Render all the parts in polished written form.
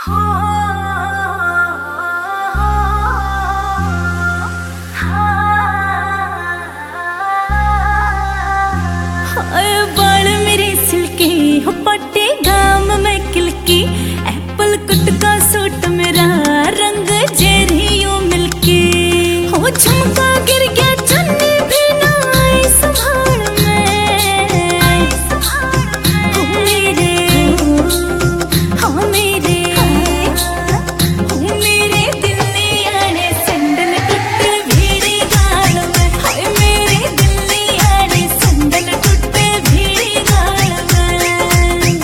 बाल मेरे सिल्की हो पट्टे गाम में किलकी एप्पल कट का सूट मेरा रंग जेरियो मिल्की हो झुमका गिर गया चन्नी भी ना आई संभाल में हो मेरे दिल ने आने संदन टूटे भीड़ी गाल में हाय मेरे दिल ने आने संदन टूटे भीड़ी गाल में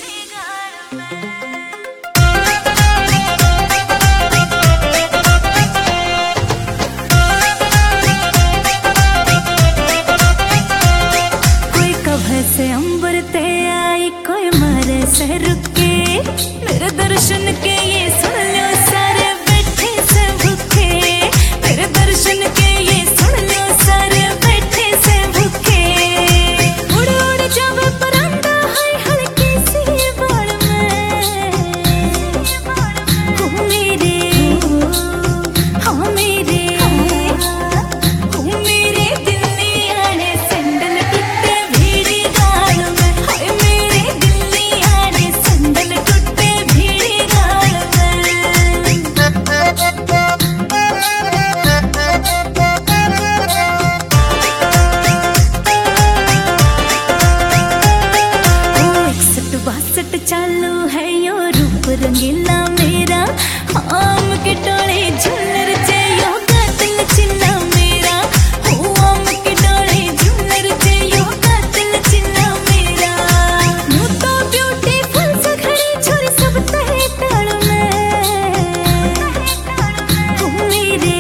कोई कभे से अंबर ते आई कोई मारे से रुके मेरे दर्शन के ये सुन लो सारे बैठे से भूखे मेरे दर्शन के ये सुन लो सारे बैठे से भूखे उड़ उड़ जावे परंदा है हल्की सी बाल में हो मेरे दिल ने आने संदन टूटे भीड़ी गाल में हाय मेरे दिल ने आने संदन टूटे भीड़ी गाल में 61-62 चालू है यो रूप रंगीला मेरा आम के टोले झूलर चे यो कातिल चिल्ला मेरा हो आम के टोले झूलर चे यो कातिल चिल्ला मेरा नु तो ब्यूटीफुल से खड़ी छोरी सब तहे ताल में हो मेरे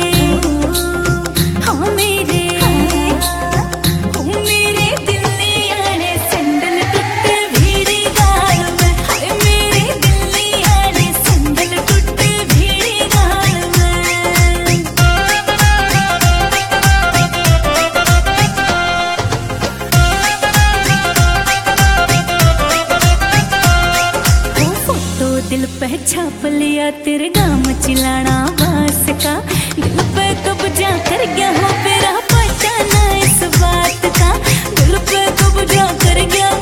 दिल ने आने संदन टूटे भीड़ी गाल में हाय मेरे दिल ने आने संदन टूटे भीड़ी गाल में वो फोटो दिल पे छाप लिया तेरे गाम चिलाना बास का दिल पे कब्जा कर गया हो मेरा पता ना इस बात का दिल पे कब्जा कर गया